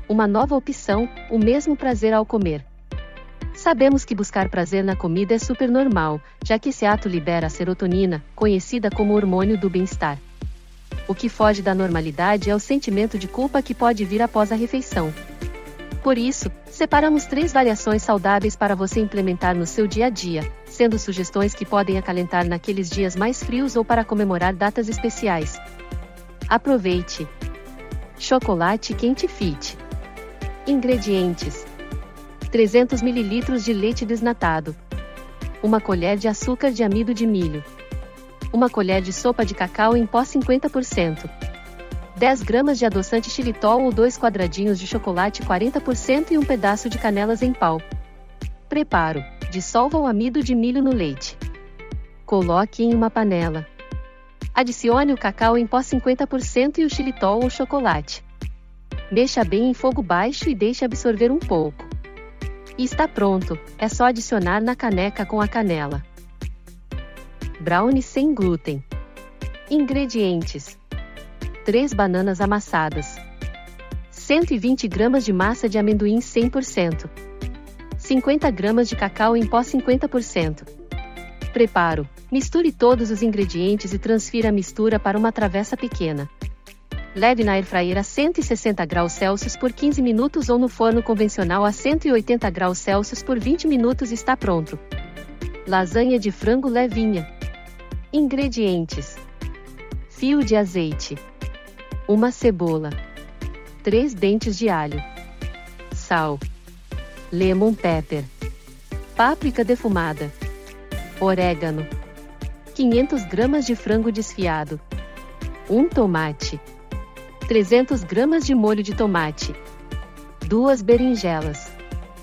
uma nova opção, o mesmo prazer ao comer. Sabemos que buscar prazer na comida é super normal, já que esse ato libera a serotonina, conhecida como hormônio do bem-estar. O que foge da normalidade é o sentimento de culpa que pode vir após a refeição. Por isso, separamos 3 variações saudáveis para você implementar no seu dia a dia, sendo sugestões que podem acalentar naqueles dias mais frios ou para comemorar datas especiais. Aproveite! Chocolate quente fit. Ingredientes: 300 ml de leite desnatado, 1 colher de açúcar de amido de milho, 1 colher de sopa de cacau em pó 50%, 10 gramas de adoçante xilitol ou 2 quadradinhos de chocolate 40% e um pedaço de canelas em pau. Preparo: dissolva o amido de milho no leite. Coloque em uma panela. Adicione o cacau em pó 50% e o xilitol ou chocolate. Mexa bem em fogo baixo e deixe absorver um pouco. E está pronto, é só adicionar na caneca com a canela. Brownie sem glúten. Ingredientes: 3 bananas amassadas, 120 gramas de massa de amendoim 100%, 50 gramas de cacau em pó 50%. Preparo: misture todos os ingredientes e transfira a mistura para uma travessa pequena. Leve na airfryer a 160 graus Celsius por 15 minutos ou no forno convencional a 180 graus Celsius por 20 minutos e está pronto. Lasanha de frango levinha. Ingredientes: fio de azeite, 1 cebola, 3 dentes de alho, sal, lemon pepper, páprica defumada, orégano, 500 gramas de frango desfiado, 1 tomate, 300 gramas de molho de tomate, 2 berinjelas,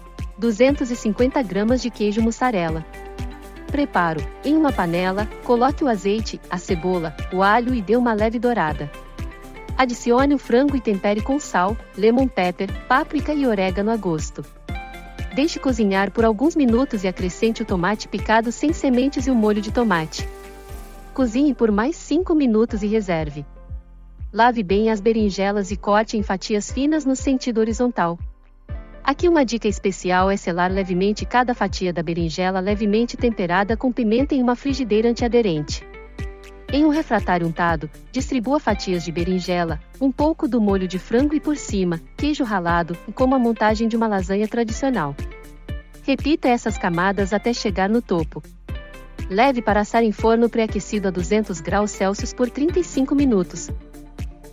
250 gramas de queijo mussarela. Preparo: em uma panela, coloque o azeite, a cebola, o alho e dê uma leve dourada. Adicione o frango e tempere com sal, lemon pepper, páprica e orégano a gosto. Deixe cozinhar por alguns minutos e acrescente o tomate picado sem sementes e o molho de tomate. Cozinhe por mais 5 minutos e reserve. Lave bem as berinjelas e corte em fatias finas no sentido horizontal. Aqui uma dica especial é selar levemente cada fatia da berinjela levemente temperada com pimenta em uma frigideira antiaderente. Em um refratário untado, distribua fatias de berinjela, um pouco do molho de frango e por cima, queijo ralado, como a montagem de uma lasanha tradicional. Repita essas camadas até chegar no topo. Leve para assar em forno pré-aquecido a 200 graus Celsius por 35 minutos.